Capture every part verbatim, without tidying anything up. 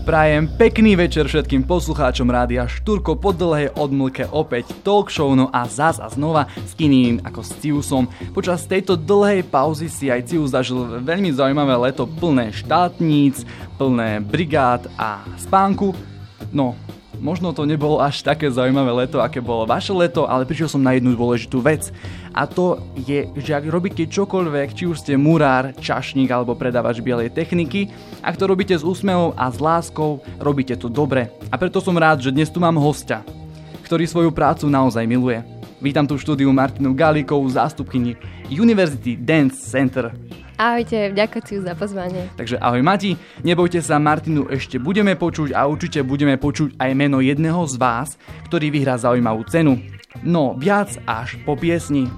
prajem pekný večer všetkým poslucháčom rádia Štúrko po dlhej odmlke opäť talk show, no a zás a znova s iným ako s Ciusom. Počas tejto dlhej pauzy si aj Cius zažil veľmi zaujímavé leto plné štátníc, plné brigád a spánku. No, možno to nebolo až také zaujímavé leto, aké bolo vaše leto, ale prišiel som na jednu dôležitú vec. A to je, že ak robíte čokoľvek, či už ste murár, čašník alebo predávač bielej techniky, ak to robíte s úsmevom a s láskou, robíte to dobre. A preto som rád, že dnes tu mám hostia, ktorý svoju prácu naozaj miluje. Vítam tu v štúdiu Martinu Gálikovú, zástupkyni University Dance Center. Ahojte, ďakujem za pozvanie. Takže ahoj Mati, nebojte sa, Martinu ešte budeme počuť a určite budeme počuť aj meno jedného z vás, ktorý vyhrá zaujímavú cenu. No, viac až po piesni.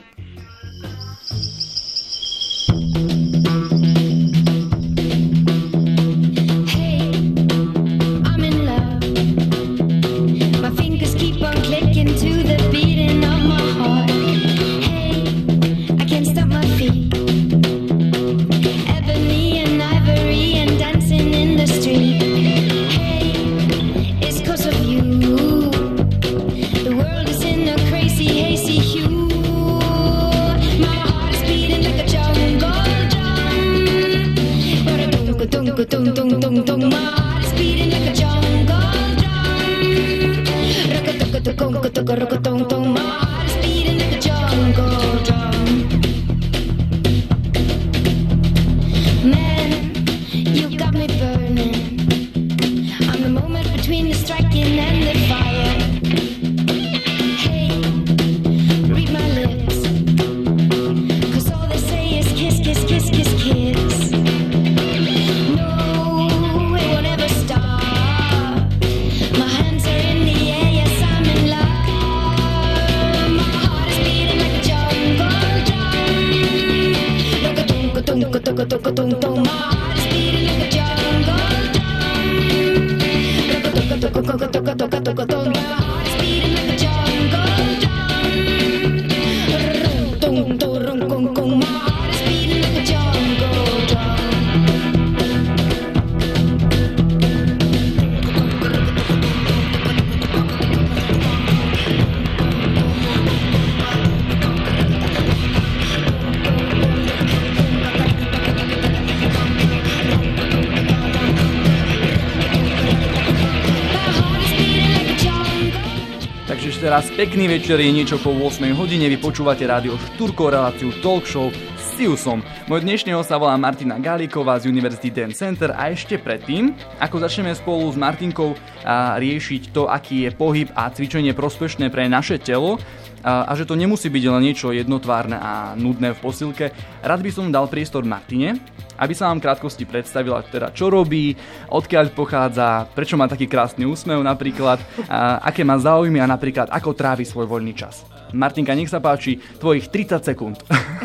Teraz pekný večer, je niečo po ôsmej hodine, vy počúvate rádio Štúrko, reláciu talk show s Ciusom. Môj dnešný host sa volá Martina Gáliková z University Dance Center a ešte predtým, ako začneme spolu s Martinkou a riešiť to, aký je pohyb a cvičenie prospešné pre naše telo a, a že to nemusí byť len niečo jednotvárne a nudné v posilke, rád by som dal priestor Martine, aby sa vám krátkosti predstavila, teda čo robí, odkiaľ pochádza, prečo má taký krásny úsmev napríklad, a aké má záujmy a napríklad ako trávi svoj voľný čas. Martinka, nech sa páči, tvojich tridsať sekúnd.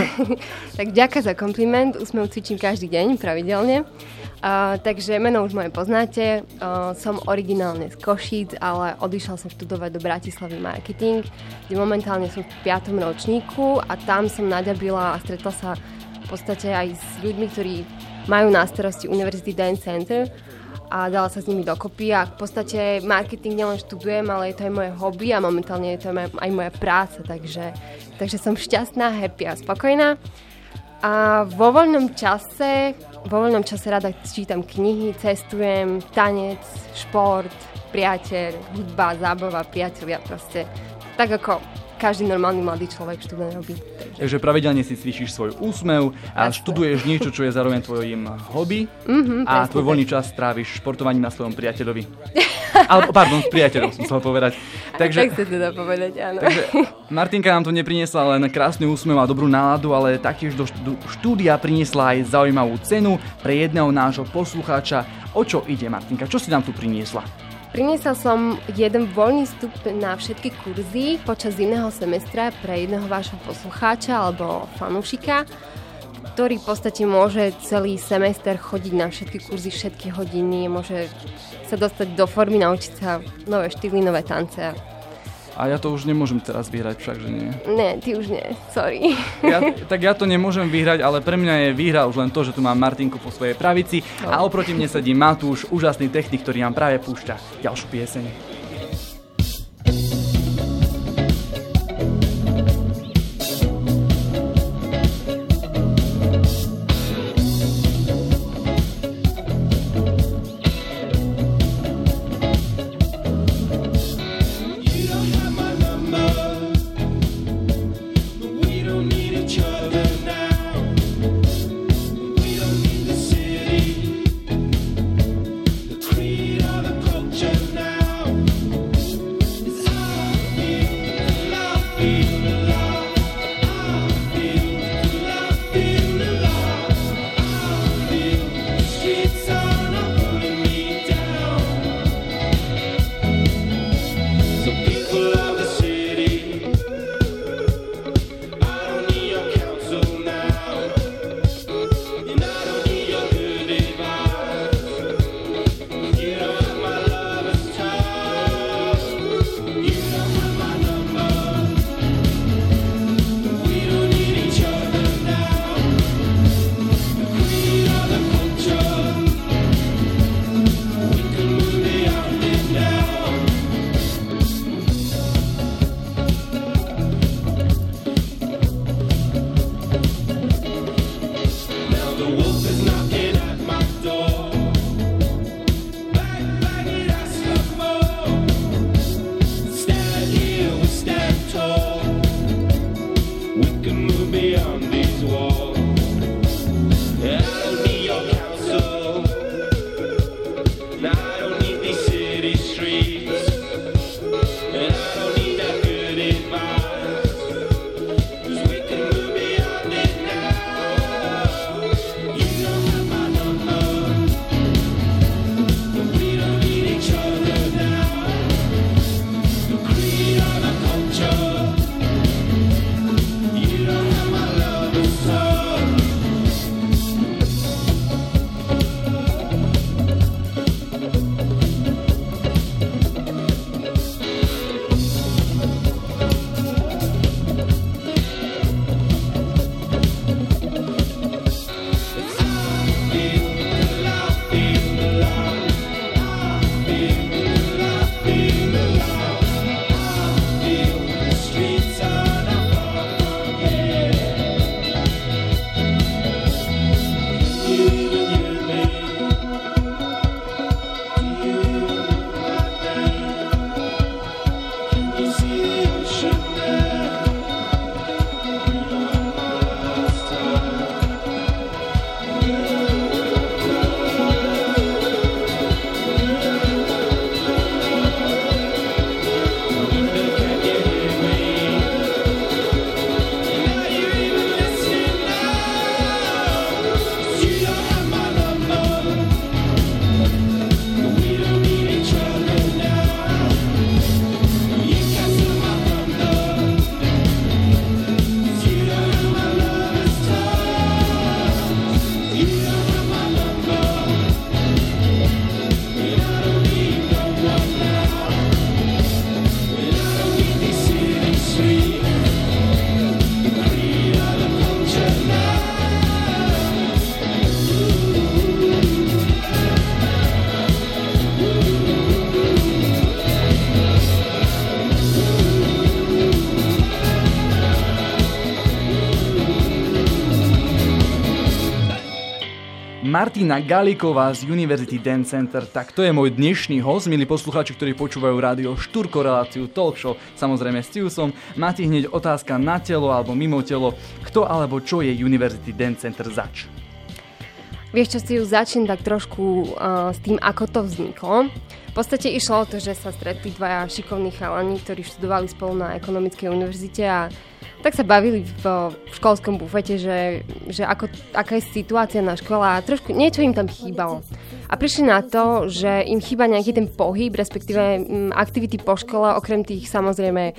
Tak ďakujem za kompliment, úsmev cvičím každý deň, pravidelne. Uh, takže meno už moje poznáte, uh, som originálne z Košíc, ale odišla som študovať do Bratislavy marketing, kde momentálne som v piatom ročníku a tam som naďabila a stretla sa v podstate aj s ľuďmi, ktorí majú na starosti University Dance Center a dala sa s nimi dokopy a v podstate marketing nielen študujem, ale je to aj moje hobby a momentálne je to aj moja práca, takže, takže som šťastná, happy a spokojná. A vo voľnom čase, vo voľnom čase rada čítam knihy, cestujem, tanec, šport, priateľ, hudba, zábava, priatelia, proste tak ako každý normálny mladý človek študent robí. Takže pravidelne si cvičíš svoj úsmev a jasne. Študuješ niečo, čo je zároveň tvojim hobby mm-hmm, a tvoj voľný čas tráviš športovaním na svojom priateľovi. Ale, pardon, s priateľom som chcel povedať. Takže, tak sa teda povedať, áno. Takže Martinka nám tu nepriniesla len krásny úsmev a dobrú náladu, ale taktiež do štúdia priniesla aj zaujímavú cenu pre jedného nášho poslucháča. O čo ide, Martinka? Čo si nám tu priniesla? Priniesla som jeden voľný vstup na všetky kurzy počas zimného semestra pre jedného vášho poslucháča alebo fanúšika, ktorý v podstate môže celý semester chodiť na všetky kurzy, všetky hodiny, môže sa dostať do formy, naučiť sa nové štýly, nové tance. A ja to už nemôžem teraz vyhrať, však, že nie. Nie, ty už nie, sorry. Ja, tak ja to nemôžem vyhrať, ale pre mňa je výhra už len to, že tu mám Martinku po svojej pravici a oproti mne sedí Matúš, úžasný technik, ktorý nám práve púšťa ďalšiu pieseň. Martina Galíková z Univerzity Dance Center, tak to je môj dnešný host, milí poslucháči, ktorí počúvajú rádio Štúrko, reláciu Talk Show, samozrejme s Ciusom. Máte hneď otázka na telo alebo mimo telo, kto alebo čo je Univerzity Dance Center zač? Vieš čo, Cius, začnem tak trošku uh, s tým, ako to vzniklo. V podstate išlo o to, že sa stretli dvaja šikovní chalani, ktorí študovali spolu na ekonomickej univerzite a tak sa bavili v, v školskom bufete, že, že ako, aká je situácia na škole a trošku niečo im tam chýbalo. A prišli na to, že im chýba nejaký ten pohyb, respektíve m, aktivity po škole, okrem tých samozrejme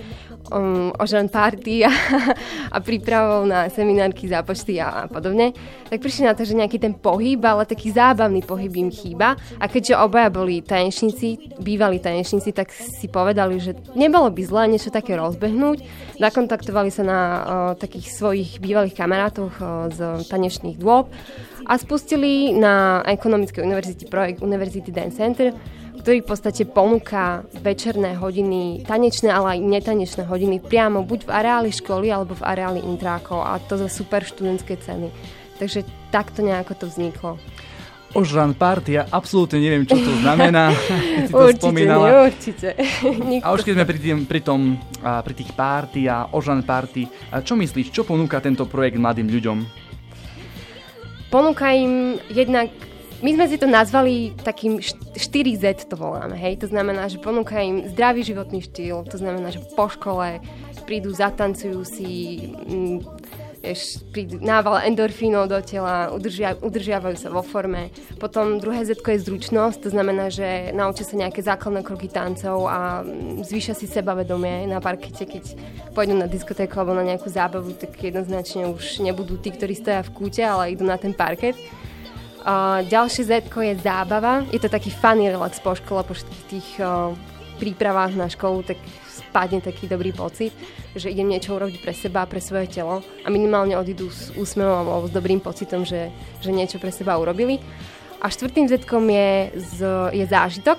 um, ožan party a, a prípravou na seminárky, zápočty a, a podobne, tak prišli na to, že nejaký ten pohyb, ale taký zábavný pohyb im chýba. A keďže obaja boli tanečníci, bývalí tanečníci, tak si povedali, že nebolo by zlé niečo také rozbehnúť. Nakontaktovali sa na uh, takých svojich bývalých kamarátoch uh, z tanečných dôb a spustili na Ekonomickej univerzite projekt University Dance Center, ktorý v podstate ponúka večerné hodiny, tanečné, ale aj netanečné hodiny priamo buď v areáli školy, alebo v areáli intrákov a to za super študentské ceny. Takže takto nejako to vzniklo. Ožran party, ja absolútne neviem, čo to znamená. Si to určite, spomínala. Nie, určite. A už keď sme pri, tým, pri, tom, pri tých party a ožran party, čo myslíš, čo ponúka tento projekt mladým ľuďom? Ponúka im jednak, my sme si to nazvali takým štyri zet to voláme, hej, to znamená, že ponúka im zdravý životný štýl, to znamená, že po škole prídu, zatancujú si, m, vieš, prídu nával endorfínov do tela, udržia, udržiavajú sa vo forme. Potom druhé zetko je zručnosť, to znamená, že naučia sa nejaké základné kroky tancov a zvýšia si sebavedomie na parkete, keď pôjdu na diskotéku alebo na nejakú zábavu, tak jednoznačne už nebudú tí, ktorí stoja v kúte, ale idú na ten parket. Uh, ďalšie zetko je zábava. Je to taký funny relax po škole, po všetkých tých uh, prípravách na školu, tak spadne taký dobrý pocit, že idem niečo urobiť pre seba, pre svoje telo a minimálne odídu s úsmevom alebo s dobrým pocitom, že, že niečo pre seba urobili. A štvrtým zetkom je, z, je zážitok.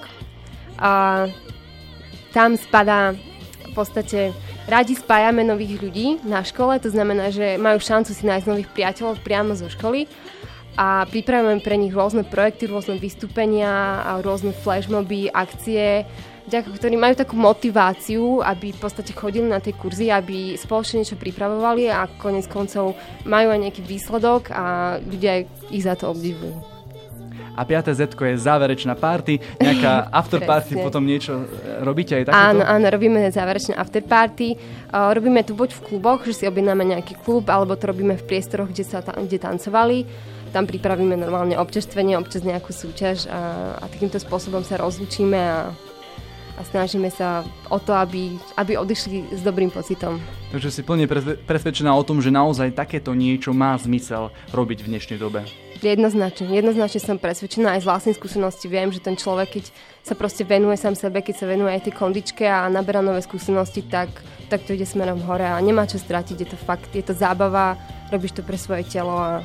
A tam spadá v podstate, radi spájame nových ľudí na škole, to znamená, že majú šancu si nájsť nových priateľov priamo zo školy a pripravujeme pre nich rôzne projekty, rôzne vystúpenia, a rôzne flashmoby, akcie, vďaka ktorým majú takú motiváciu, aby v podstate chodili na tie kurzy, aby spoločne niečo pripravovali a konec koncov majú aj nejaký výsledok a ľudia ich za to obdivujú. A piate zetko je záverečná party, nejaká afterparty, potom niečo robíte aj takéto? Áno, áno, robíme záverečné afterparty. Uh, robíme to buď v kluboch, že si objednáme nejaký klub, alebo to robíme v priestoroch, kde sa ta- kde tancovali. Tam pripravíme normálne občerstvenie, občas nejakú súťaž a, a takýmto spôsobom sa rozlúčime a a snažíme sa o to, aby, aby odišli s dobrým pocitom. Takže si plne presvedčená o tom, že naozaj takéto niečo má zmysel robiť v dnešnej dobe. Jednoznačne. Jednoznačne som presvedčená aj z vlastnej skúsenosti. Viem, že ten človek, keď sa proste venuje sám sebe, keď sa venuje aj tej kondičke a naberá nové skúsenosti, tak, tak to ide smerom hore a nemá čo stratiť. Je to fakt, je to zábava, robíš to pre svoje telo a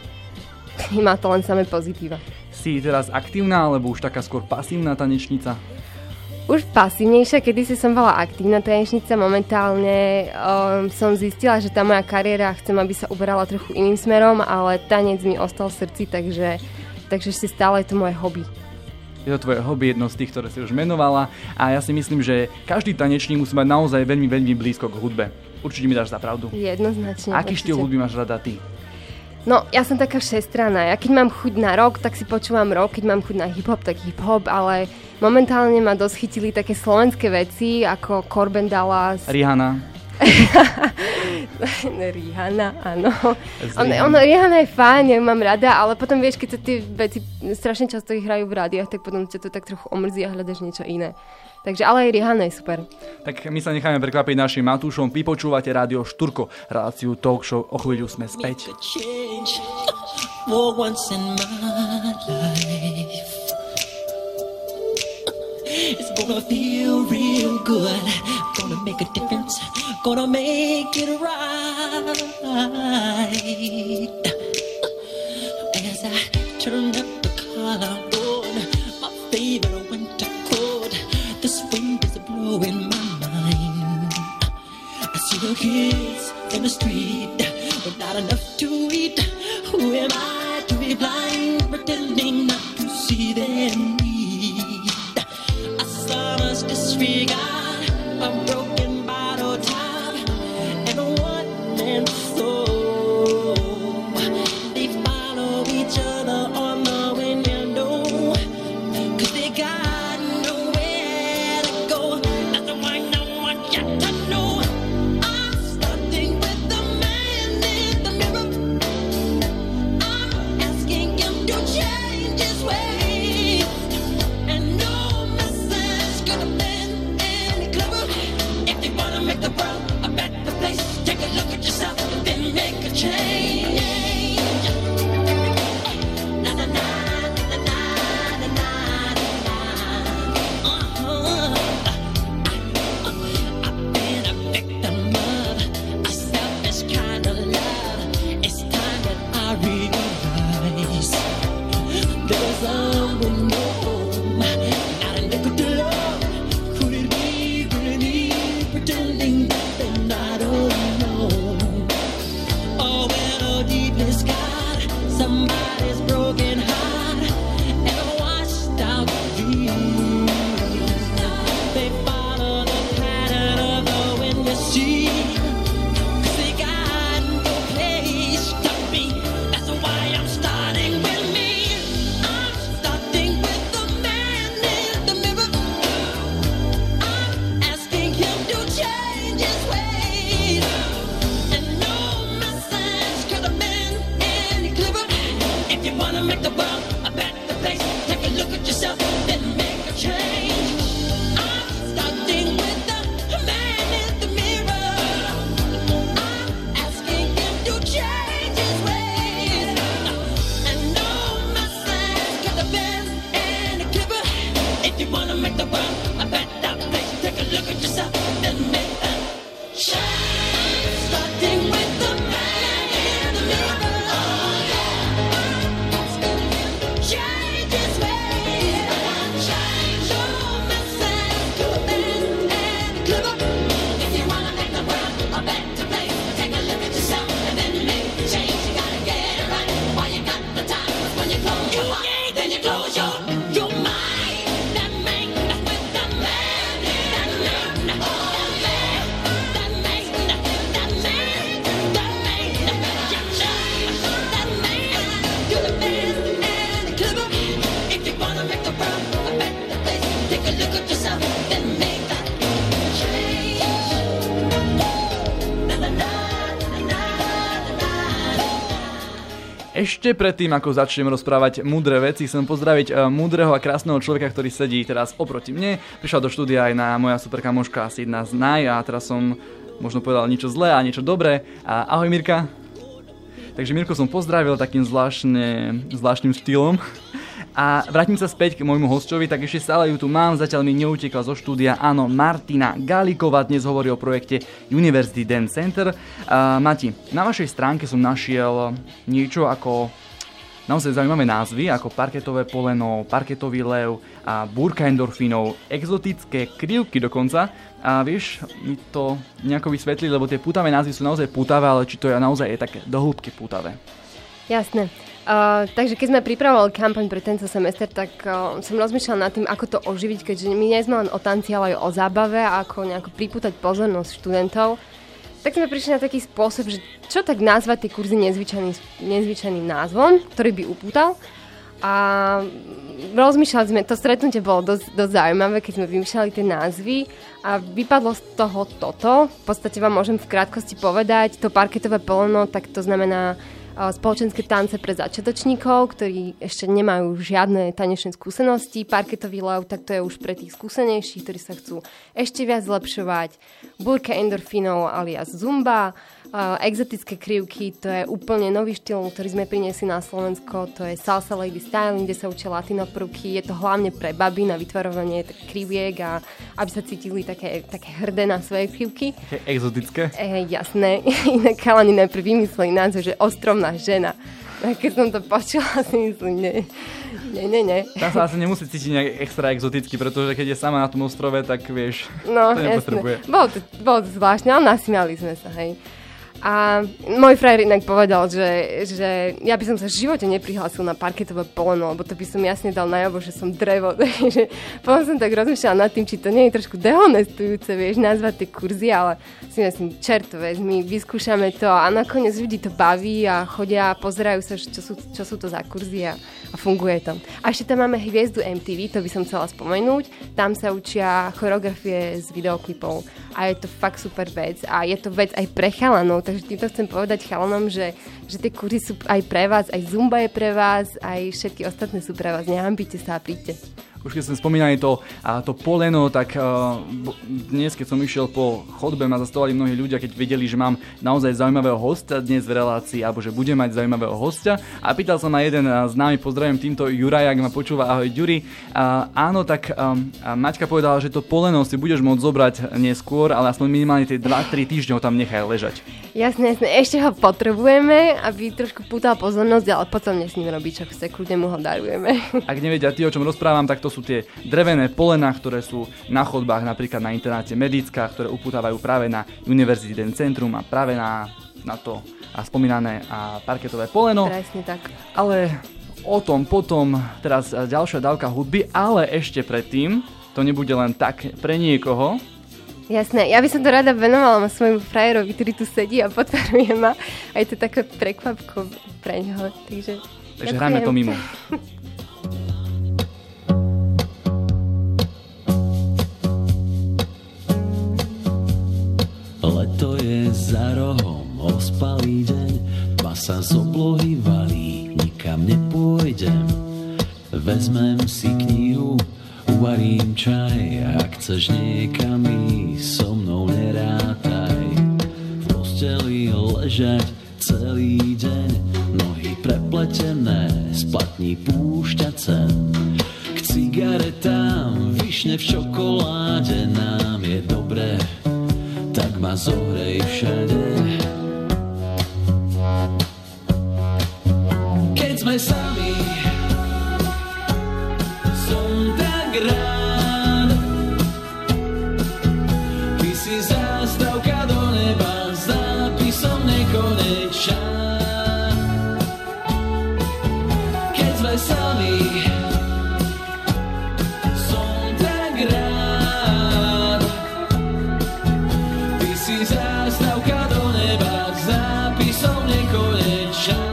má to len samé pozitíva. Si teraz aktívna, alebo už taká skôr pasívna tanečnica? Už pasívnejšia, kedysi som bola aktívna tanečnica, momentálne um, som zistila, že tá moja kariéra, chcem, aby sa uberala trochu iným smerom, ale tanec mi ostal v srdci, takže, takže si stále je to moje hobby. Je to tvoje hobby, jedno z tých, ktoré si už menovala a ja si myslím, že každý tanečník musí mať naozaj veľmi, veľmi blízko k hudbe. Určite mi dáš za pravdu. Jednoznačne. Aký štýl hudby máš rada ty? No, ja som taká všestranná. Ja keď mám chuť na rock, tak si počúvam rock, keď mám chuť na hip-hop, tak hip-hop, ale momentálne ma dosť chytili také slovenské veci, ako Corbin Dallas. Rihanna. Rihanna, áno. On, on, Rihanna je fajn, ja ju mám rada, ale potom vieš, keď sa tie veci strašne často ich hrajú v rádiách, tak potom ťa to tak trochu omrzí a hľadaš niečo iné. Takže ale aj Rihanna je super. Tak my sa necháme prekvapiť našim Matúšom. Vy počúvate rádio Šturko, reláciu Talk Show. O chvíľu sme späť. It's gonna feel real good. Gonna make a difference. Gonna make it right. As I turn up the collar on my favorite winter coat, this wind is blowing my mind. I see the kids in the street with not enough to eat. Who am I to be blind, pretending not to see their need? I saw us disregard a broken bottle top and a one-man soul. They follow each other on the window, 'cause they got nowhere to go. That's why I want you to know I'm starting with the man in the mirror. I'm asking him to change his ways, and no message could have been any clever. Ešte predtým, ako začnem rozprávať múdre veci, chcem pozdraviť uh, múdreho a krásneho človeka, ktorý sedí teraz oproti mne. Prišla do štúdia aj na moja super kamoška Sidna z Naj a teraz som možno povedal niečo zlé a niečo dobré. A ahoj Mirka. Takže Mirku som pozdravil takým zvláštne, zvláštnym štýlom. A vrátim sa späť k môjmu hosťovi, tak ešte stále ju tu mám, zatiaľ mi neutekla zo štúdia, áno, Martina Galíková dnes hovorí o projekte University Dance Center. Uh, Mati, na vašej stránke som našiel niečo ako naozaj zaujímavé názvy, ako parketové poleno, parketový lev a búrka endorfínov, exotické krivky dokonca. A vieš mi to nejako vysvetliť, lebo tie pútavé názvy sú naozaj pútavé, ale či to je naozaj je také do hĺbky pútavé? Jasné. Uh, takže keď sme pripravovali kampaň pre tento semester, tak uh, som rozmýšľala nad tým, ako to oživiť, keďže my nie sme len o tanci, ale aj o zábave a ako nejako pripútať pozornosť študentov. Tak sme prišli na taký spôsob, že čo tak nazvať tie kurzy nezvyčajným, nezvyčajným názvom, ktorý by upútal. A rozmýšľali sme, to stretnutie bolo dosť, dosť zaujímavé, keď sme vymýšľali tie názvy a vypadlo z toho toto. V podstate vám môžem v krátkosti povedať, to parketové poleno, tak to znamená spoločenské tance pre začiatočníkov, ktorí ešte nemajú žiadne tanečné skúsenosti. Parketový lev, tak to je už pre tých skúsenejších, ktorí sa chcú ešte viac zlepšovať. Búrka endorfínov alias zumba. Uh, exotické krivky, to je úplne nový štýl, ktorý sme priniesli na Slovensko, to je salsa lady styling, kde sa učia latino prvky, je to hlavne pre baby na vytvarovanie kriviek a aby sa cítili také, také hrdé na svoje krivky. Exotické? E, jasné, inak chalani najprv vymysleli názov, že ostrovná žena. A keď som to počula, si myslím, nie, nie, nie, nie. Tam sa asi nemusí cítiť nejak extra exoticky, pretože keď je sama na tom ostrove, tak vieš, no, to nepotrebuje. Bolo to, bolo to zvláštne, ale nasmiali sme sa, hej. A môj frajer inak povedal, že, že ja by som sa v živote neprihlásil na parketové poleno, lebo to by som jasne dal najavo, že som drevo. Takže potom som tak rozmýšľala nad tým, či to nie je trošku dehonestujúce, vieš, nazvať tie kurzy, ale si myslím, čerto vezmi, vyskúšame to a nakoniec ľudí to baví a chodia a pozerajú sa, čo sú, čo sú to za kurzy a, a funguje to. A ešte tam máme hviezdu em té vé, to by som chcela spomenúť. Tam sa učia choreografie z videoklipov a je to fakt super vec a je to vec aj pre chalanov. Takže týmto chcem povedať chalanom, že, že tie kurzy sú aj pre vás, aj zumba je pre vás, aj všetky ostatné sú pre vás. Nehambite sa a príďte. Už keď sme spomínali to, a to poleno, tak uh, dnes, keď som išiel po chodbe, ma zastavovali mnohí ľudia, keď vedeli, že mám naozaj zaujímavého hostia dnes v relácii, alebo že budem mať zaujímavého hostia. A pýtal sa ma jeden známy, pozdravím týmto Juraj, ak ma počúva, ahoj Ďuri. Uh, áno, tak um, Maťka povedala, že to poleno si budeš môcť zobrať neskôr, ale aspoň minimálne tie dva tri týždne ho tam nechaj ležať. Jasné, jasné, ešte ho potrebujeme, aby trošku pútal pozornosť, ale potom s ním robiť, čo chce, kľudne mu ho darujeme. Ak nevedia tí, o čom rozprávam, tak to sú tie drevené polená, ktoré sú na chodbách, napríklad na internáte Medická, ktoré upútavajú práve na University Dance Centrum a práve na, na to a spomínané a parketové poleno. Presne tak. Ale o tom potom teraz ďalšia dávka hudby, ale ešte predtým to nebude len tak pre niekoho. Jasné, ja by som to rada venovala svojmu frajerovi, ktorý tu sedí a podporuje ma. A je to také prekvapko pre ňoho, takže... Takže hráme to mimo. Leto je za rohom, ospalý deň, tma sa z oblohy valí, nikam nepôjdem. Vezmem si knihu, uvarím čaj, ak chceš niekam ísť, so mnou nerátaj. V posteli ležať celý deň, nohy prepletené, splatní púšťať sen. K cigaretám, višne v čokoláde, nám je dobré, tak ma zohrej všade. Keď sme sami, som tak rád. Ty si zástavka do neba s nápisom nekonečná. Keď sme sami, som tak rád. Ty si zástavka do neba s nápisom nekonečná.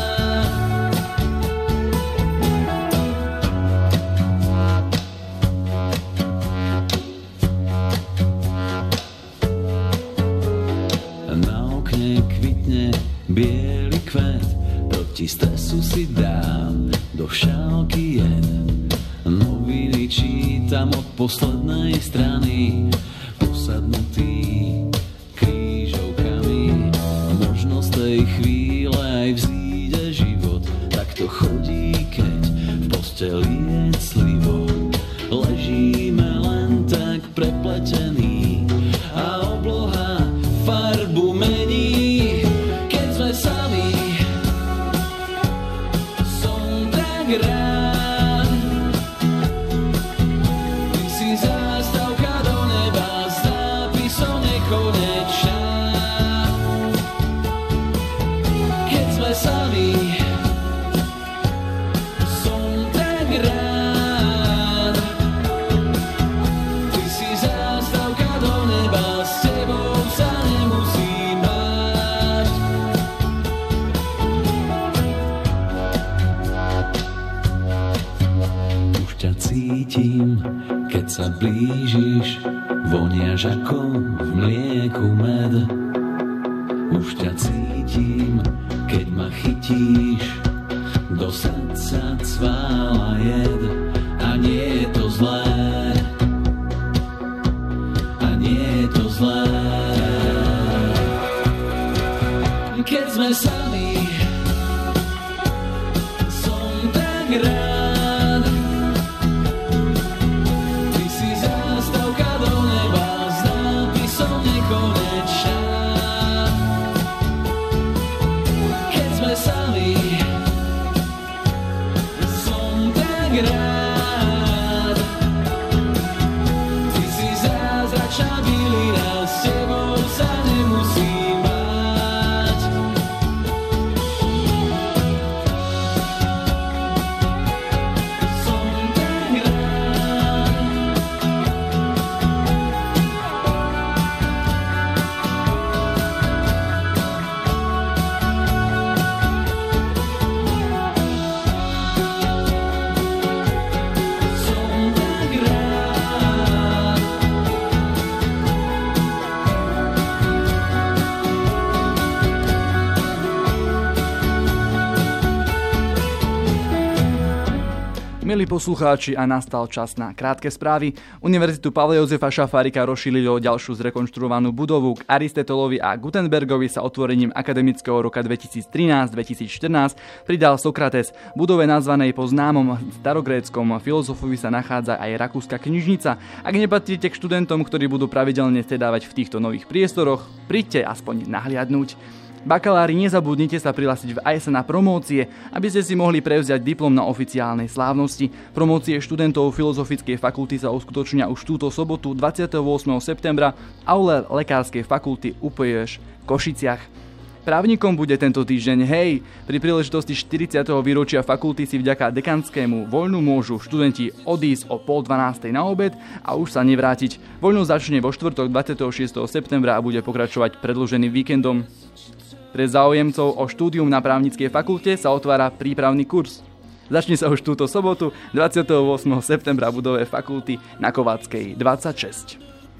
Bielý kvet, proti stresu si dám do šálky jed. Noviny čítam od poslednej strany, posadnutý krížovkami. Možno z tej chvíle aj vzíde život, tak to chodí, keď v posteli je clivo. Ležíme len tak prepletení a obloha farbu mení. Sami, som tak rád. Ty si zástavka do neba s nápisom nekonečná. Keď sme sami, som tak rád. Ty si zástavka do neba, s tebou sa nemusím báť. Cítim, keď sa blížiš, voniaš ako v mlieku med. Už ťa cítim, keď ma chytíš, do srdca cvála jed. A nie je to zlé, a nie je to zlé. Keď sme sami, som tak rád. Milí poslucháči, a nastal čas na krátke správy. Univerzitu Pavla Jozefa Šafárika rozšírili o ďalšiu zrekonštruovanú budovu. K Aristotelovi a Gutenbergovi sa otvorením akademického roka dvetisíctrinásť dvetisícštrnásť pridal Sokrates. V budove nazvanej po známom starogréckom filozofovi sa nachádza aj rakúska knižnica. Ak nepatríte k študentom, ktorí budú pravidelne stredávať v týchto nových priestoroch, príďte aspoň nahliadnúť. Bakalári, nezabudnite sa prihlásiť v á es á na promócie, aby ste si mohli prevziať diplom na oficiálnej slávnosti. Promócie študentov Filozofickej fakulty sa uskutočnia už túto sobotu dvadsiateho ôsmeho septembra v aule Lekárskej fakulty ú pé ž v Košiciach. Právnikom bude tento týždeň hej. Pri príležitosti štyridsiateho výročia fakulty si vďaka dekanskému voľnu môžu študenti odísť o pol dvanástej na obed a už sa nevrátiť. Voľnu začne vo štvrtok dvadsiateho šiesteho septembra a bude pokračovať predĺženým víkendom. Pre záujemcov o štúdium na právnickej fakulte sa otvára prípravný kurz. Začne sa už túto sobotu dvadsiateho ôsmeho septembra v budove fakulty na Kováckej dvadsaťšesť.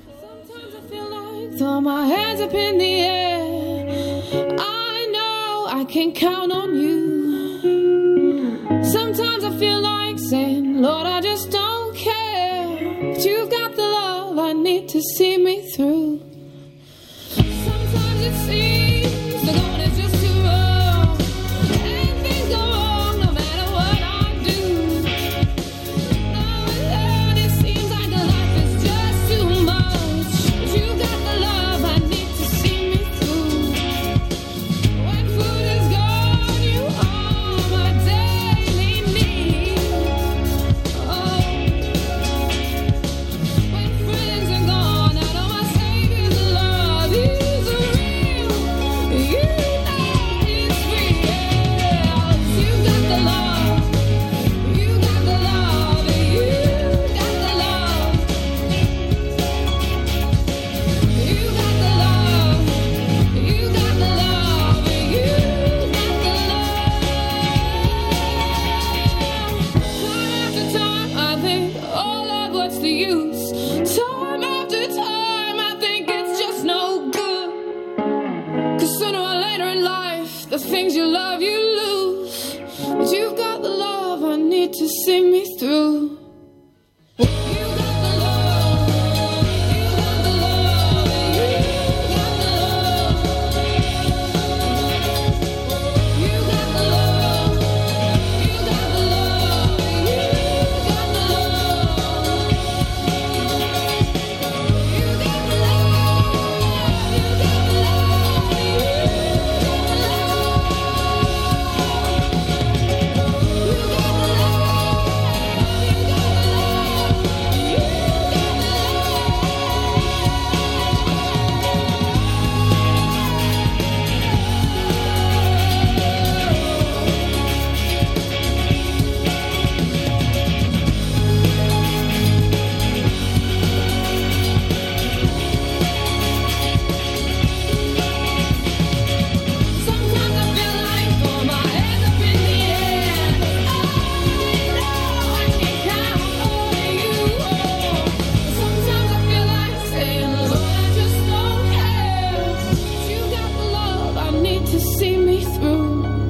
Throw my hands up in the air. I know I can count on you. Sometimes I feel like saying, Lord, I just don't care. But you've got the love I need to see me through. Sometimes it seems the going is just too rough, and things go wrong no matter what I do. Now and then it seems like life is just too much, but you got the love I need to see me through. When food is gone, you are my daily need. Oh, when friends are gone, I know my Savior's love is real. You know it's real. You got the love. You got the love. You got the love. You got the love. You got the love. You got the love. Time after time, I think, oh Lord, what's the use? Time after time, I think it's just no good. Cause sooner or later in life, the things you love, you lose. But you've got the love I need to see me through. You got the love. You got the love. You got the love. You got the love. You got the love. You got the love. You got the love. You got the Sometimes I feel like throwing my hands up in the air. I know I can count on you. Sometimes I feel like saying, Lord, I just don't care. But you got the love I need to see me through.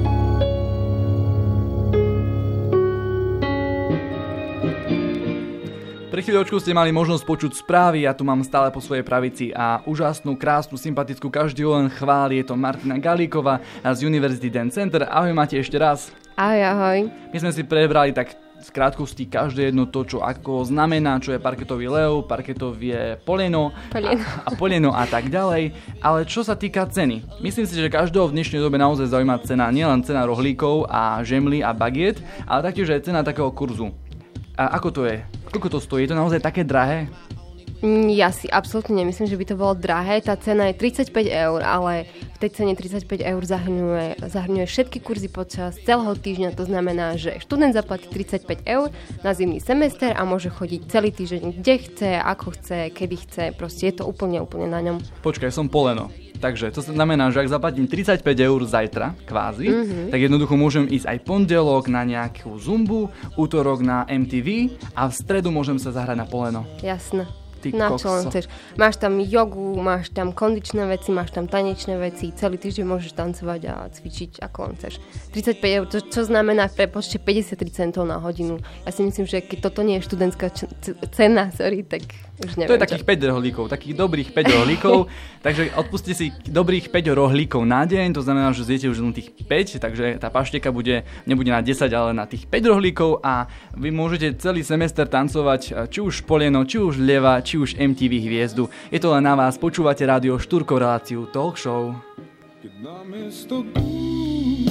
Pre chvíľočku ste mali možnosť počuť správy, ja tu mám stále po svojej pravici a úžasnú, krásnu, sympatickú, každý len chváli, je to Martina Galíková z University Dance Center. Ahoj, máte ešte raz. Ahoj, ahoj. My sme si prebrali tak v krátkosti každé jedno to, čo ako znamená, čo je parketový lev, parketovie poleno, Polieno. A, a poleno a tak ďalej. Ale čo sa týka ceny, myslím si, že každého v dnešnej dobe naozaj zaujíma cena, nielen cena rohlíkov a žemly a bagiet, ale taktiež aj cena takého kurzu. A ako to je? Koľko to stojí? Je to naozaj také drahé? Mm, Ja si absolútne nemyslím, že by to bolo drahé. Tá cena je tridsaťpäť eur, ale v tej cene tridsaťpäť eur zahrňuje, zahrňuje všetky kurzy počas celého týždňa. To znamená, že študent zaplatí tridsaťpäť eur na zimný semester a môže chodiť celý týždeň, kde chce, ako chce, kedy chce. Proste je to úplne, úplne na ňom. Počkaj, som poleno. Takže to znamená, že ak zaplatím tridsaťpäť eur zajtra, kvázi, mm-hmm. tak jednoducho môžem ísť aj pondelok na nejakú zumbu, útorok na em tí ví a v stredu môžem sa zahrať na poleno. Jasné. Ty Na čo len kokso. chceš. Máš tam jogu, máš tam kondičné veci, máš tam tanečné veci, celý týždeň môžeš tancovať a cvičiť ako len chceš. tridsaťpäť eur, to, čo znamená v prepočte päťdesiattri centov na hodinu. Ja si myslím, že keď toto nie je študentská č- c- cena, sorry, tak už neviem. To je takých päť rohlíkov, takých dobrých päť rohlíkov, takže odpuste si dobrých päť rohlíkov na deň, to znamená, že zjete už len tých päť, takže tá pašteka bude, nebude na desať, ale na tých päť rohlíkov a vy môžete celý semester tancovať, či už Polieno, či už Lieva, či už em tí ví Hviezdu. Je to len na vás, počúvate rádio Štúrko, reláciu Talk Show. Keď namiesto gúľ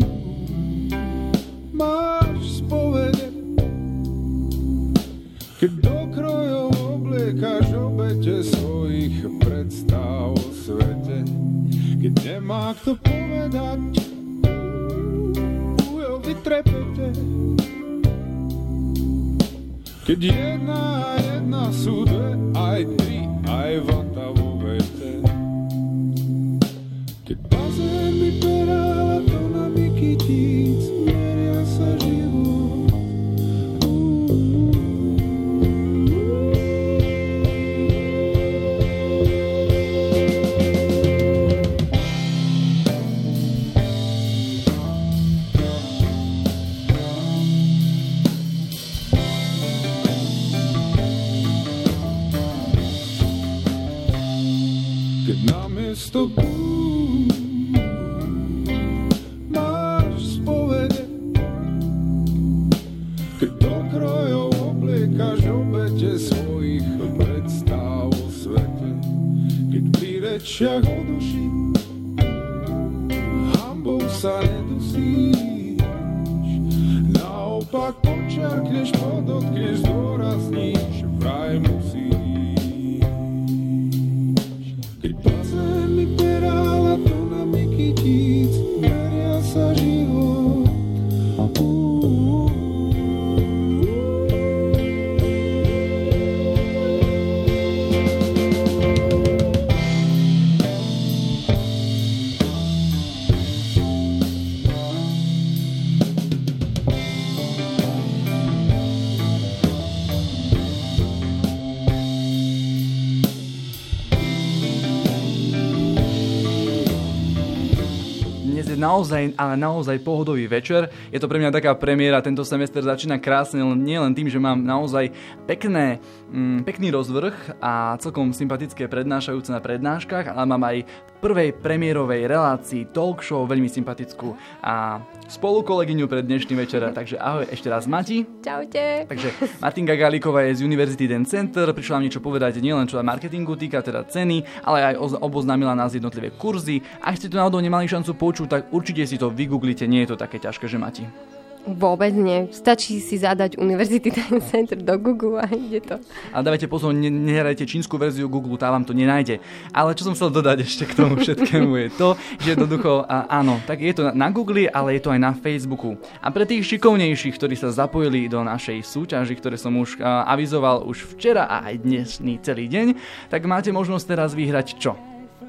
máš spovede, keď do krojov obliekaš obete svojich predstav o svete, keď nemá kto povedať, ujo vytrepete, keď jedna a jedna sú dve, aj tri, aj vata vo vete. Keď bazén mi perá tonami kytíc, meria sa život. Keď namiesto gúľ máš spovede, keď do krojov obliekaš obete svojich predstav o svete, keď pri rečiach o duši hanbou sa nedusíš, naopak počarkneš, podotkneš, zdôrazníš, vraj musíš. Keď bazén mi perála tonami kytíc, meria sa život. Naozaj, ale naozaj pohodový večer. Je to pre mňa taká premiéra, tento semester začína krásne, nie len tým, že mám naozaj pekné, mm, pekný rozvrh a celkom sympatické prednášajúce na prednáškach, ale mám aj v prvej premiérovej relácii talk show veľmi sympatickú a spolukolegyňu pred dnešným večera. Takže ahoj ešte raz Mati. Čaute. Takže Martinka Gáliková je z Univerzity Dance Center, prišla nám niečo povedať nielen čo sa marketingu týka, teda ceny, ale aj oboznámila nás jednotlivé kurzy. Ak ste tu náhodou nemali šancu počuť, tak určite si to vygooglite, nie je to také ťažké, že Mati. Vôbec nie. Stačí si zadať Univerzity Dance Center do Google a ide to. Ale dávajte pozor, ne, nehľadajte čínsku verziu Google, tá vám to nenájde. Ale čo som chcel dodať ešte k tomu všetkému je to, že jednoducho, a, áno, tak je to na Google, ale je to aj na Facebooku. A pre tých šikovnejších, ktorí sa zapojili do našej súťaži, ktoré som už a, avizoval už včera a aj dnesný celý deň, tak máte možnosť teraz vyhrať čo?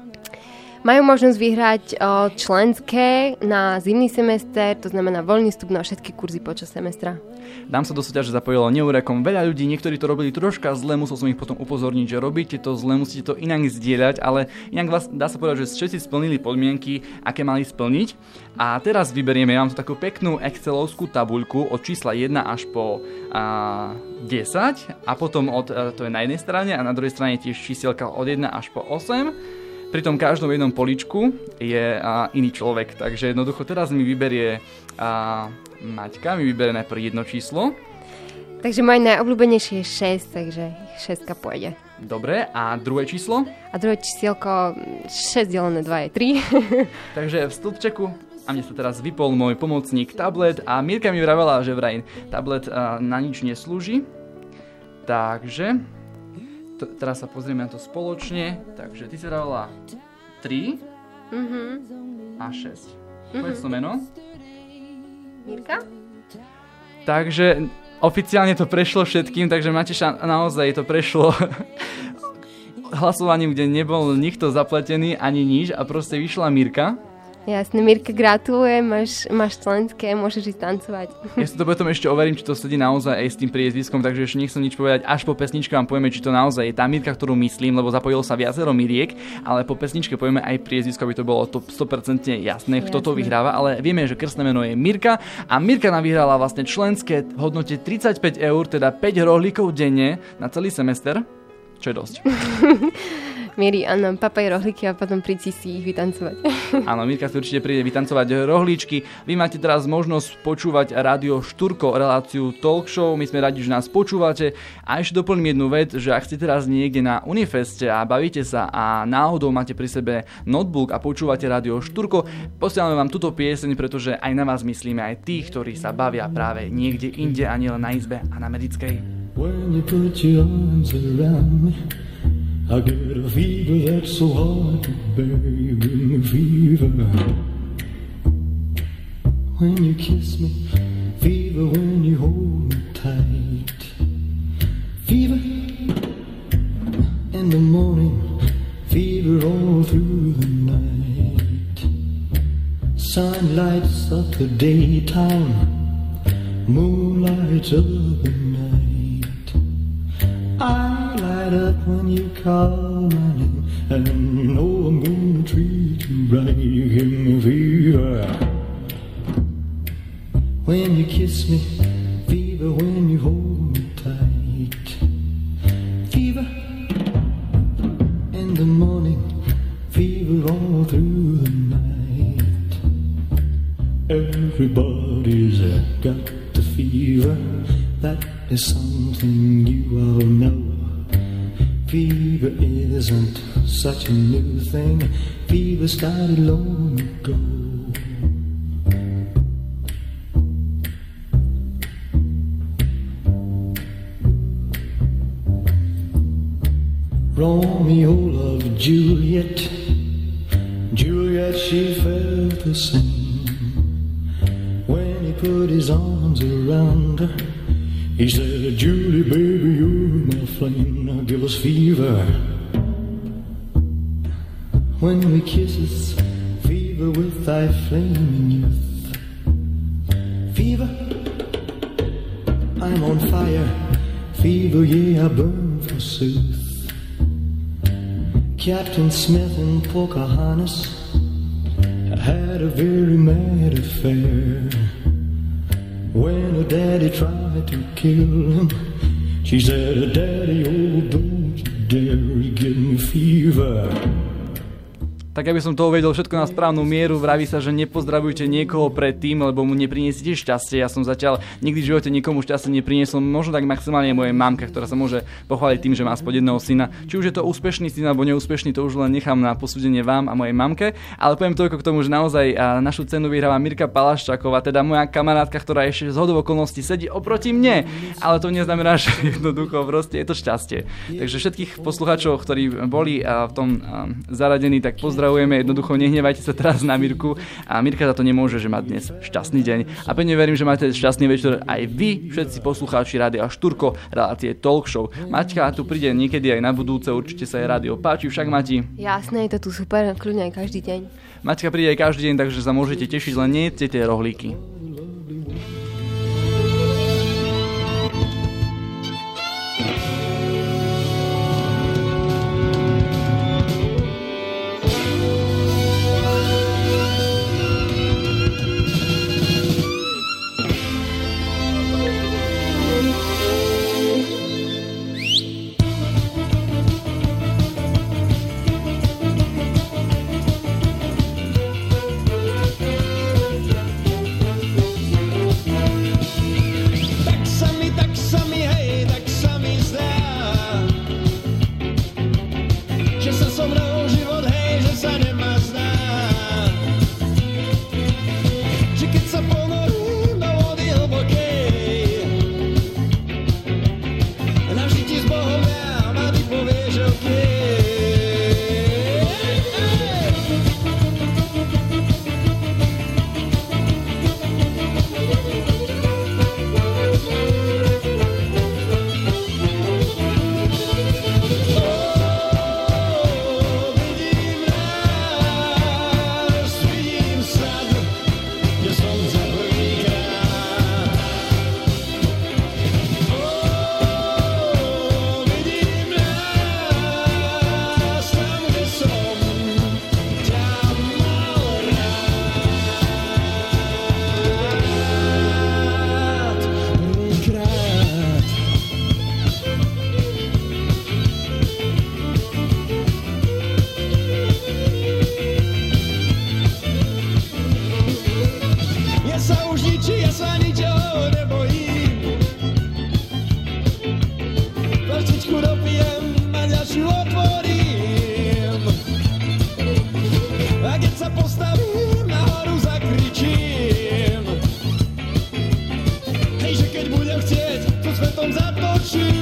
Majú možnosť vyhrať o, členské na zimný semester, to znamená voľný vstup na všetky kurzy počas semestra. Nám sa do súťaže zapojilo neurekom veľa ľudí, niektorí to robili troška zle, musel som ich potom upozorniť, že robíte to zle, musíte to inak zdieľať, ale inak vás dá sa povedať, že všetci splnili podmienky, aké mali splniť. A teraz vyberieme, ja mám tu takú peknú excelovskú tabuľku od čísla jeden až po a, desať a potom od, a, to je na jednej strane a na druhej strane tiež čísielka od jeden až po osem. Pri tom každom jednom poličku je a, iný človek, takže jednoducho teraz mi vyberie a, Maťka, mi vyberie najprv jedno číslo. Takže moje najobľúbenejšie je šesť, takže šestka pôjde. Dobre, a druhé číslo? A druhé čísielko šesť delené dva je tri. Takže v stĺpčeku a mne sa teraz vypol môj pomocník tablet a Mirka mi vravela, že vraj tablet a, na nič neslúži. Takže T- teraz sa pozrieme na to spoločne. Takže ty si vravela tri Mhm. a šesť. Povedz to meno. Mirka? Takže oficiálne to prešlo všetkým, takže Mateša, naozaj to prešlo hlasovaním, kde nebol nikto zapletený ani nič a proste vyšla Mirka. Jasne, Mirka, gratulujem, máš, máš členské, môžeš ísť tancovať. Ja si to potom ešte overím, či to sedí naozaj aj s tým priezviskom, takže ešte nechcem nič povedať, až po pesničke vám povieme, či to naozaj je tá Mirka, ktorú myslím, lebo zapojilo sa viacero Miriek, ale po pesničke povieme aj priezvisko, aby to bolo to sto percent jasné, kto to vyhráva, ale vieme, že krstné meno je Mirka a Mirka nám vyhrala vlastne členské v hodnote tridsaťpäť eur, teda päť rohlíkov denne na celý semester, čo je dosť. Miri, áno, papaj rohlíky a potom príď si ich vytancovať. Áno, Mirka si určite príde vytancovať rohlíčky. Vy máte teraz možnosť počúvať rádio Štúrko, reláciu Talk Show. My sme radi, že nás počúvate. A ešte doplním jednu vec, že ak ste teraz niekde na Unifeste a bavíte sa a náhodou máte pri sebe notebook a počúvate rádio Štúrko, posielame vám túto pieseň, pretože aj na vás myslíme, aj tých, ktorí sa bavia práve niekde inde a nielen na izbe a na Medickej. When you put your arms around me, I get a fever that's so hard to bear. You give me fever when you kiss me, fever when you hold me tight, fever in the morning, fever all through the night. Sun lights up the daytime, moon lights up the night. I light up when you call my name, and you know I'm gonna treat you right. You give me fever when you kiss me, fever when you hold me tight, fever in the morning, fever all through the night. Everybody's got the fever, that is something you all know. Fever isn't such a new thing, fever started long ago. Romeo loved Juliet, Juliet she felt the same. When he put his arms around her, he said, Julie, baby, you're my flame, now give us fever. When we kisses, fever with thy flaming youth. Fever, I'm on fire, fever, yeah, I burn forsooth. Captain Smith and Pocahontas had a very mad affair. When her daddy tried to kill him, she said, Daddy, oh, don't you dare, you give me fever. Tak aby som to uvedel všetko na správnu mieru, vraví sa, že nepozdravujte niekoho predtým, lebo mu nepriniesiete šťastie. Ja som zatiaľ nikdy v živote nikomu šťastie nepriniesol, možno tak maximálne mojej mamke, ktorá sa môže pochváliť tým, že má aspoň jedného syna. Či už je to úspešný syn alebo neúspešný, to už len nechám na posúdenie vám a mojej mamke, ale poviem toľko k tomu, že naozaj našu cenu vyhráva Mirka Palaščáková, teda moja kamarátka, ktorá ešte z hodou okolností sedí oproti mne, ale to neznamená, že jednoducho proste je to šťastie. Takže všetkých poslucháčov, ktorí boli v tom zaradení, tak pozdravujem. Jednoducho nehnevajte sa teraz na Mirku a Mirka za to nemôže, že má dnes šťastný deň. A pevne verím, že máte šťastný večer aj vy, všetci poslucháči Rádia Štúrko, relácie Talk Show. Maťka tu príde niekedy aj na budúce, určite sa jej rádio páči, však Mati? Jasné, je to tu super, kľudne aj každý deň. Maťka príde aj každý deň, takže sa môžete tešiť, len nejedzte tie rohlíky. že keď budem chcieť, to svetom zatočím.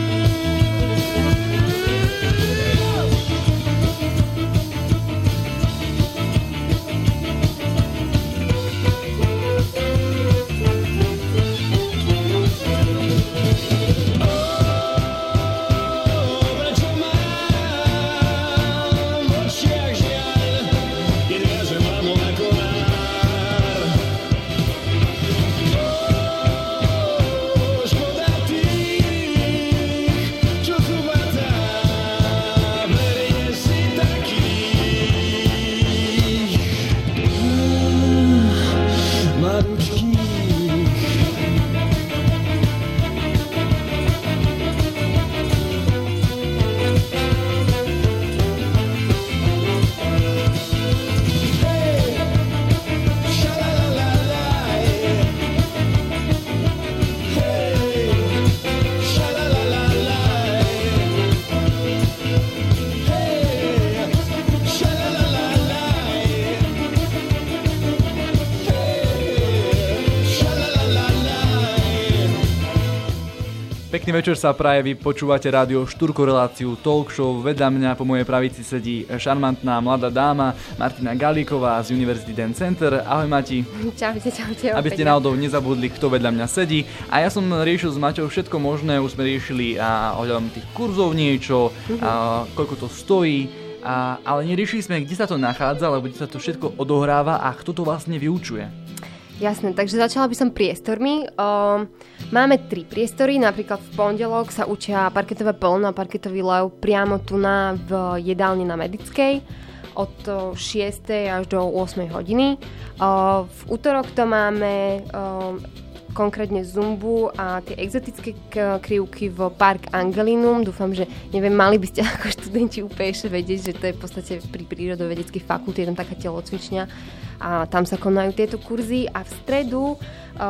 Pekný večer sa praje, vy počúvate rádio Štúrko, reláciu Talk Show. Vedľa mňa po mojej pravici sedí šarmantná mladá dáma Martina Galíková z Univerzity Dance Center. Ahoj Mati. Čaute, čaute. Aby ste náhodou nezabudli, kto vedľa mňa sedí. A ja som riešil s Maťou všetko možné, už sme riešili a ohľadom tých kurzov niečo, mm-hmm. a koľko to stojí. A, ale neriešili sme, kde sa to nachádza, alebo kde sa to všetko odohráva a kto to vlastne vyučuje. Jasné, takže začala by som priestormi. O, máme tri priestory, napríklad v pondelok sa učia parketové polno a parketový lev priamo tu na v jedálni na Medickej od šiestej až do ôsmej hodiny. O, v útorok to máme o, konkrétne zumbu a tie exotické k- krivky v Park Angelinum. Dúfam, že neviem, mali by ste ako študenti úplne vedieť, že to je v podstate pri prírodovedeckej fakulte, je tam taká telocvičňa a tam sa konajú tieto kurzy. A v stredu o,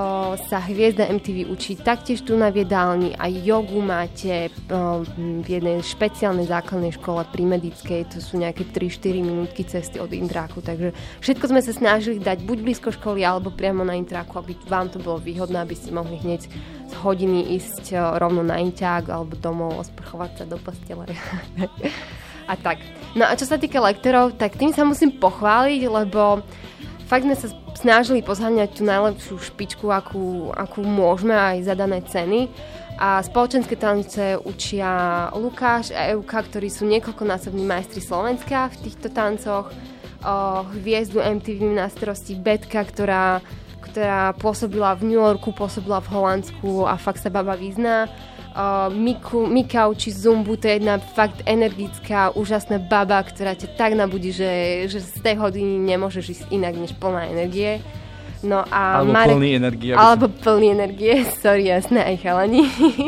sa Hviezda em té vé učí taktiež tu na jedálni a jogu máte o, v jednej špeciálnej základnej škole pri Medickej, to sú nejaké tri štyri minútky cesty od Intráku, takže všetko sme sa snažili dať buď blízko školy alebo priamo na Intráku, aby vám to bolo výhodné, aby ste mohli hneď z hodiny ísť o, rovno na Inťák alebo domov osprchovať sa do postele. A tak. No a čo sa týka lektorov, tak tým sa musím pochváliť, lebo fakt sme sa snažili pozháňať tú najlepšiu špičku, akú, akú môžeme aj za dané ceny. A spoločenské tance učia Lukáš a Euka, ktorí sú niekoľkonásobní majstri Slovenska v týchto tancoch. O, Hviezdu em té vé na starosti Betka, ktorá, ktorá pôsobila v New Yorku, pôsobila v Holandsku a fakt sa baba vyzná. Uh, Miku, Mika učí zumbu, to je jedna fakt energická, úžasná baba, ktorá ťa tak nabudí, že, že z tej hodiny nemôžeš ísť inak než plná energie. No a alebo Marek, plný energie. Alebo som... plný energie, sorry, jasné, aj chalani.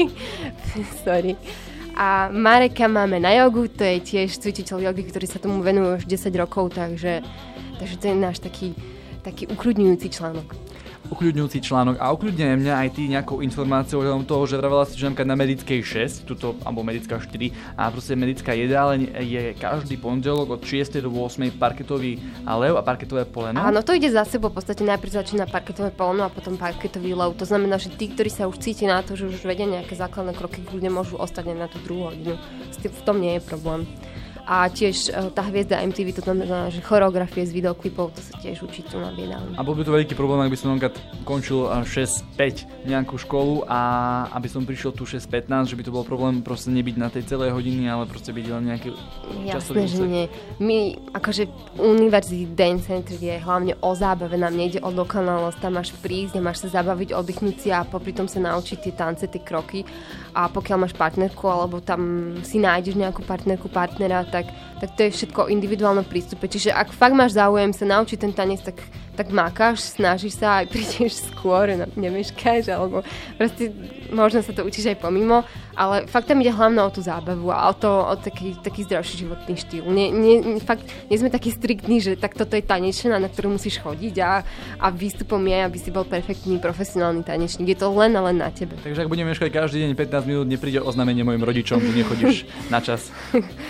Sorry. A Mareka máme na jogu, to je tiež cvičiteľ jogy, ktorý sa tomu venuje už desať rokov, takže, takže to je náš taký, taký ukludňujúci článok. Ukľudňujúci článok a ukľudňuje mňa aj ty nejakou informáciou ohľadom toho, že vravela si, že napríklad na Medickej šesť, tuto, alebo Medická štyri a proste Medická jedáleň je každý pondelok od šiestej do ôsmej parketový lev a parketové poleno. Áno, to ide za sebou, v podstate najprv začína parketové poleno a potom parketový lev. To znamená, že tí, ktorí sa už cítia na to, že už vedia nejaké základné kroky, ľudia môžu ostať na tú druhú hodinu. V tom nie je problém. A tiež tá Hviezda em té vé, to znamená, že choreografie z videoklipov, to sa tiež učí tu na jedálni. A bol by to veľký problém, ak by som napríklad končil šesť päť nejakú školu a aby som prišiel tu šesť pätnásť, že by to bol problém proste nebyť na tej celej hodiny, ale proste byť len nejaký časový úsek. Jasné, že nie. My, akože Univerzity Dance Center je hlavne o zábave, nám nejde o dokonalosť, tam máš prísť, máš sa zabaviť, oddychnúť si a popri tom sa naučiť tie tance, tie kroky. A pokiaľ máš partnerku, alebo tam si nájdeš nejakú partnerku, partnera, tak, tak to je všetko individuálne prístupe. Čiže ak fakt máš záujem sa naučiť ten tanec, tak, tak mákaš, snažíš sa aj prídeš skôr, nemeškáš, alebo proste možno sa to učíš aj pomimo, ale fakt tam ide hlavne o tú zábavu a o, to, o taký, taký zdravší životný štýl. Nie, nie, fakt nie sme takí striktní, že tak toto je tanečná, na ktorú musíš chodiť a, a výstupom je, aby si bol perfektný profesionálny tanečník. Je to len a len na tebe. Takže ak budem meškať každý deň pätnásť minút, nepríde oznámenie mojim rodičom, že nechodíš na čas.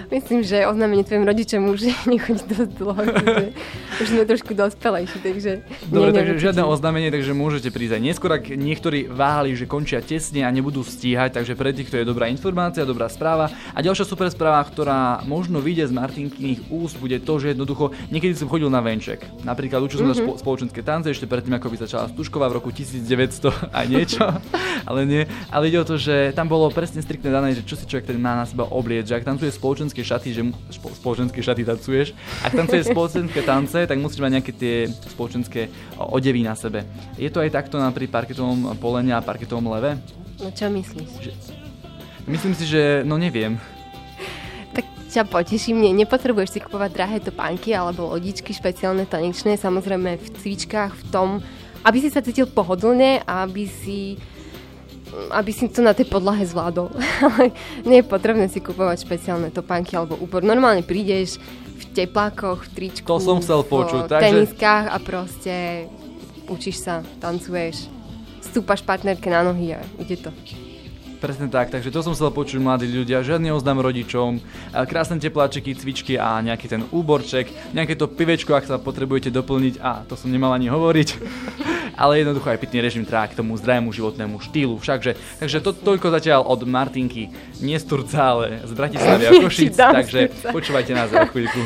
Myslím, že oznámenie tvojim rodičom už nechodí dosť dlho, takže už sme trošku dospelejší, takže... Dobre, nie, takže neviem, žiadne či- oznámenie, takže môžete prísť aj neskôr, ak niektorí váhali, že končia tesne a nebudú stíhať, takže pre tých, to je dobrá informácia, dobrá správa. A ďalšia super správa, ktorá možno vyjde z Martinkyných úst, bude to, že jednoducho niekedy som chodil na venček. Napríklad učil som mm-hmm. spo- spoločenské tance ešte predtým, ako by začala Stužková v roku tisícdeväťsto a niečo, ale nie. Ale ide o to, že tam bolo presne striktne dané, že čo si človek ten má na seba oblieť, že ak tancuje spoločenské šaty, že mu, špo, spoločenské šaty tancuješ, ak tancuješ spoločenské tance, tak musíš mať nejaké tie spoločenské odevy na sebe. Je to aj takto na pri parketovom polene a parketovom leve? No čo myslíš? Že... Myslím si, že no neviem. Tak ťa poteším, nie, nepotrebuješ si kupovať drahé topánky alebo lodičky špeciálne tanečné, samozrejme v cvičkách, v tom, aby si sa cítil pohodlne a aby si aby si to na tej podlahe zvládol. Ale nie je potrebné si kupovať špeciálne topánky alebo úbor. Normálne prídeš v teplákoch, v tričku, To som chcel v počuť, takže- teniskách a proste učíš sa, tancuješ, stúpaš partnerke na nohy a ide to. Presne tak, takže to som chcel počuť, mladí ľudia, žiadny oznam rodičom, krásne tepláčiky, cvičky a nejaký ten úborček, nejaké to pivečko, ak sa potrebujete doplniť, a to som nemal ani hovoriť, ale jednoducho aj pitný režim trá k tomu zdravému životnému štýlu všakže. Takže to toľko zatiaľ od Martinky, nie z Turca, ale z Bratislavy a Košíc, takže počúvajte nás za chvíľku.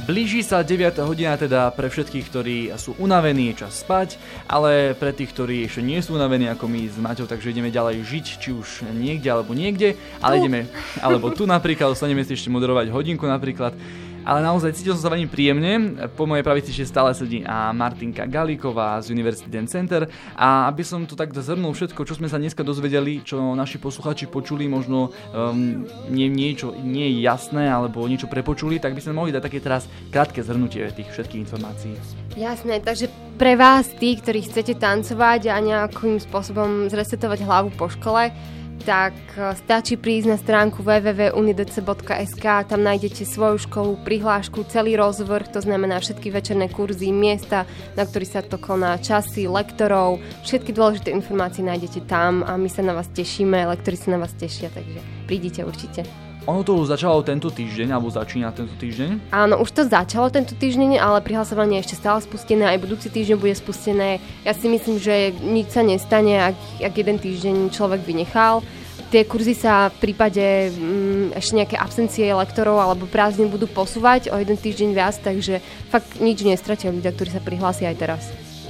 Blíži sa deviata hodina, teda pre všetkých, ktorí sú unavení, je čas spať, ale pre tých, ktorí ešte nie sú unavení ako my s Maťou, takže ideme ďalej žiť, či už niekde alebo niekde, ale ideme, alebo tu napríklad, dostaneme si ešte moderovať hodinku napríklad. Ale naozaj cítil som sa veľmi príjemne. Po mojej pravici ešte stále sedí a Martinka Galíková z University Dance Center. A aby som to tak zhrnul všetko, čo sme sa dneska dozvedeli, čo naši posluchači počuli, možno um, nie, niečo nie je jasné alebo niečo prepočuli, tak by sme mohli dať také teraz krátke zhrnutie tých všetkých informácií. Jasné, takže pre vás, tí, ktorí chcete tancovať a nejakým spôsobom zresetovať hlavu po škole, tak stačí prísť na stránku w w w bodka unidc bodka es ka, tam nájdete svoju školu, prihlášku, celý rozvrh, to znamená všetky večerné kurzy, miesta, na ktorých sa to koná, časy, lektorov, všetky dôležité informácie nájdete tam a my sa na vás tešíme, lektori sa na vás tešia, takže prídite určite. Ono to už začalo tento týždeň, alebo začína tento týždeň? Áno, už to začalo tento týždeň, ale prihlasovanie je ešte stále spustené, aj budúci týždeň bude spustené. Ja si myslím, že nič sa nestane, ak, ak jeden týždeň človek vynechal. Tie kurzy sa v prípade mm, ešte nejaké absencie lektorov alebo prázdnin budú posúvať o jeden týždeň viac, takže fakt nič nestratia ľudia, ktorí sa prihlásia aj teraz.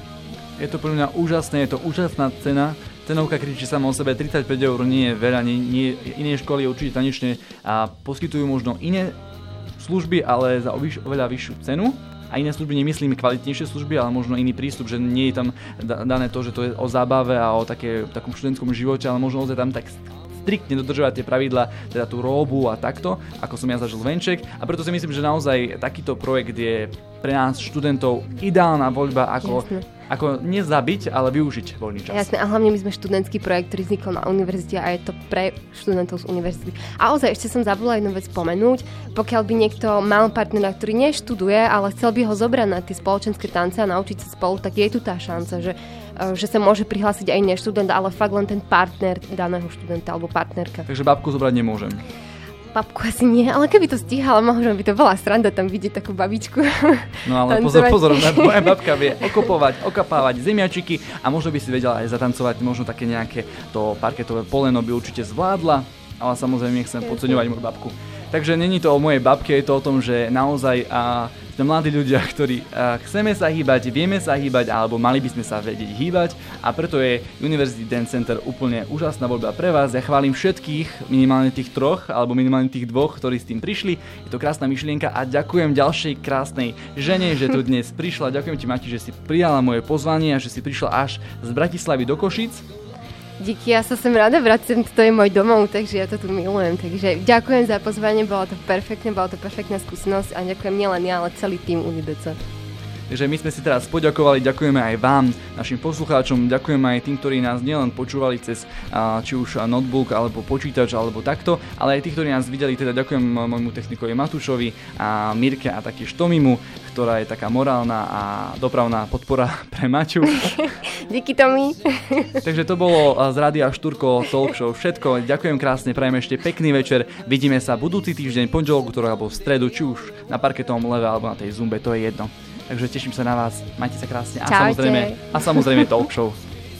Je to pre mňa úžasné, je to úžasná cena. Cenovka kričí sama o sebe, tridsaťpäť eur nie je veľa, nie, nie, iné školy určite tanečne a poskytujú možno iné služby, ale za ovyš, oveľa vyššiu cenu. A iné služby nemyslím kvalitnejšie služby, ale možno iný prístup, že nie je tam dané to, že to je o zábave a o také, takom študentskom živote, ale možno ozaj tam tak striktne dodržovať tie pravidlá, teda tú róbu a takto, ako som ja zažil venček. A preto si myslím, že naozaj takýto projekt je pre nás študentov ideálna voľba, ako, ako nezabiť, ale využiť voľný čas. Jasné, a hlavne my sme študentský projekt, ktorý vznikol na univerzite a je to pre študentov z univerzity. A ozaj, ešte som zabudla jednu vec spomenúť, pokiaľ by niekto mal partnera, ktorý neštuduje, ale chcel by ho zobrať na tie spoločenské tance a naučiť sa spolu, tak je tu tá šanca, že že sa môže prihlásiť aj neštudent, ale fakt len ten partner daného študenta alebo partnerka. Takže babku zobrať nemôžem. Babku asi nie, ale keby to stíhala, možno by to bola sranda tam vidieť takú babičku. No ale pozor, pozor, moja babka vie okopovať, okapávať zemiačiky a možno by si vedela aj zatancovať, možno také nejaké to parketové poleno by určite zvládla, ale samozrejme nechcem podceňovať moju babku. Takže není to o mojej babke, je to o tom, že naozaj a, sme mladí ľudia, ktorí a, chceme sa hýbať, vieme sa hýbať, alebo mali by sme sa vedieť hýbať a preto je University Dance Center úplne úžasná voľba pre vás. Ja chválim všetkých, minimálne tých troch, alebo minimálne tých dvoch, ktorí s tým prišli. Je to krásna myšlienka a ďakujem ďalšej krásnej žene, že tu dnes prišla. Ďakujem ti, Mati, že si prijala moje pozvanie a že si prišla až z Bratislavy do Košíc. Díky, ja sa sem rada vracem, to je môj domov, takže ja to tu milujem. Takže ďakujem za pozvanie, bolo to perfektné, bola to perfektná skúsenosť a ďakujem nielen ja, ale celý tým UniDC. Takže my sme si teraz poďakovali, ďakujeme aj vám, našim poslucháčom, ďakujeme aj tým, ktorí nás nielen počúvali cez či už notebook alebo počítač alebo takto, ale aj tí, ktorí nás videli, teda ďakujem môjmu technikovi Matúšovi a Mirke a taktiež Tomimu, ktorá je taká morálna a dopravná podpora pre Maťu. Díky, Tomi. Takže to bolo z Rádia Štúrko Talk Show všetko. Ďakujem krásne, prajem ešte pekný večer. Vidíme sa budúci týždeň, pondelok, útorok alebo v stredu, či už na parketovom leve alebo na tej Zumbe, to je jedno. Takže teším sa na vás. Majte sa krásne a Čaute. samozrejme a samozrejme Talk Show.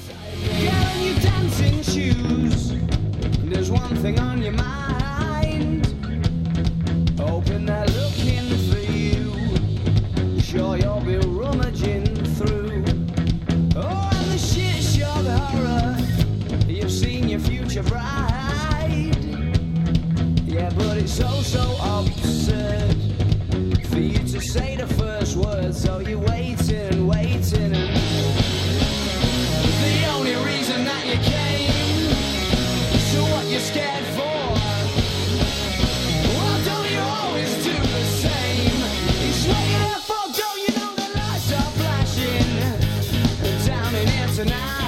Sure you'll be rummaging through. Oh, and the shit show the horror. You've seen your future bride. Yeah, but it's so, so absurd for you to say the first word. So you're waiting and waiting and the only reason that you came. So what you're scared for? Well, don't you always do the same? It's what you're up for. Tonight